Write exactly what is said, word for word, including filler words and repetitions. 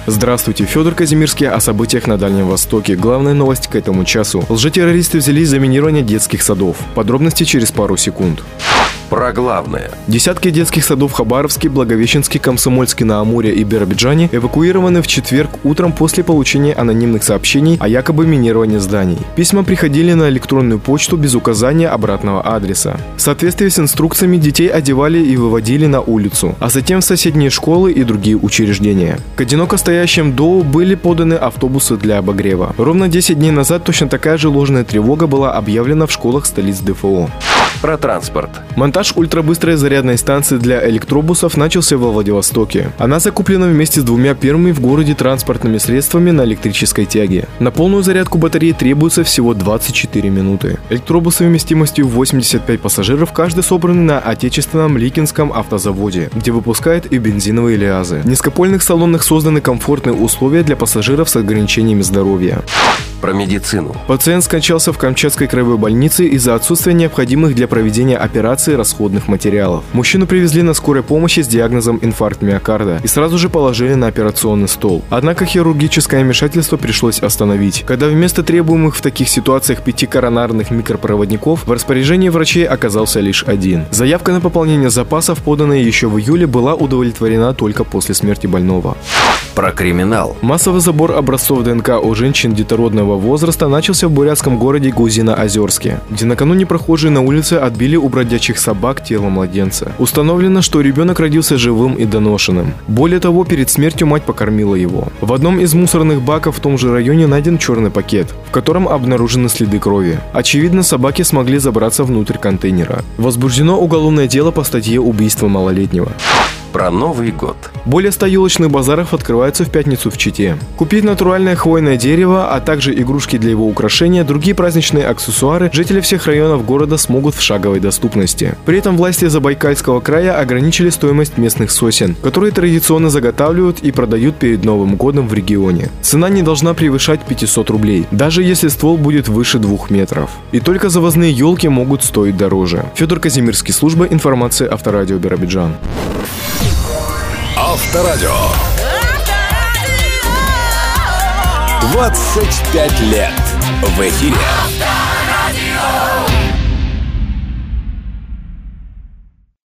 Здравствуйте, Федор Казимирский о событиях на Дальнем Востоке. Главная новость к этому часу. Лжетеррористы взялись за минирование детских садов. Подробности через пару секунд. Про главное. Десятки детских садов в Хабаровске, Благовещенске, Комсомольске на Амуре и Биробиджане эвакуированы в четверг утром после получения анонимных сообщений о якобы минировании зданий. Письма приходили на электронную почту без указания обратного адреса. В соответствии с инструкциями детей одевали и выводили на улицу, а затем в соседние школы и другие учреждения. К одиноко стоящим ДОУ были поданы автобусы для обогрева. Ровно десять дней назад точно такая же ложная тревога была объявлена в школах столиц ДФО. Про транспорт. Монтаж ультрабыстрой зарядной станции для электробусов начался во Владивостоке. Она закуплена вместе с двумя первыми в городе транспортными средствами на электрической тяге. На полную зарядку батареи требуется всего двадцать четыре минуты. Электробусы вместимостью восемьдесят пять пассажиров каждый собраны на отечественном Ликинском автозаводе, где выпускают и бензиновые лиазы. В низкопольных салонах созданы комфортные условия для пассажиров с ограничениями здоровья. Про медицину. Пациент скончался в Камчатской краевой больнице из-за отсутствия необходимых для проведения операции расходных материалов. Мужчину привезли на скорой помощи с диагнозом инфаркт миокарда и сразу же положили на операционный стол. Однако хирургическое вмешательство пришлось остановить, когда вместо требуемых в таких ситуациях пяти коронарных микропроводников в распоряжении врачей оказался лишь один. Заявка на пополнение запасов, поданная еще в июле, была удовлетворена только после смерти больного. Про криминал. Массовый забор образцов ДНК у женщин детородного возраста начался в бурятском городе Гузино-Озерске, где накануне прохожие на улице отбили у бродячих собак тело младенца. Установлено, что ребенок родился живым и доношенным. Более того, перед смертью мать покормила его. В одном из мусорных баков в том же районе найден черный пакет, в котором обнаружены следы крови. Очевидно, собаки смогли забраться внутрь контейнера. Возбуждено уголовное дело по статье «Убийство малолетнего». Про Новый год. Более ста елочных базаров открываются в пятницу в Чите. Купить натуральное хвойное дерево, а также игрушки для его украшения, другие праздничные аксессуары жители всех районов города смогут в шаговой доступности. При этом власти Забайкальского края ограничили стоимость местных сосен, которые традиционно заготавливают и продают перед Новым годом в регионе. Цена не должна превышать пятьсот рублей, даже если ствол будет выше двух метров. И только завозные елки могут стоить дороже. Федор Казимирский, служба информации Авторадио Биробиджан. Авторадио. двадцать пять лет в эфире.